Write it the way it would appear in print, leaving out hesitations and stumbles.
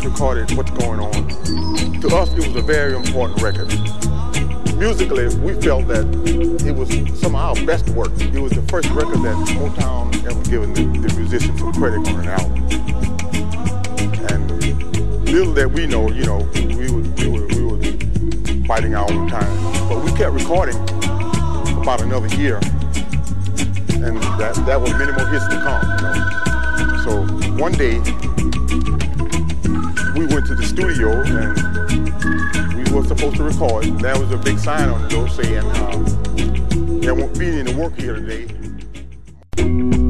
just recorded what's going on. To us, it was a very important record. Musically, we felt that it was some of our best work. It was the first record that Motown ever given the musicians some credit on an album. And little that we know, we were fighting our own time. But we kept recording for about another year, and that was many more hits to come. So one day, we went to the studio and we were supposed to record. There was a big sign on the door saying, there won't be any work here today.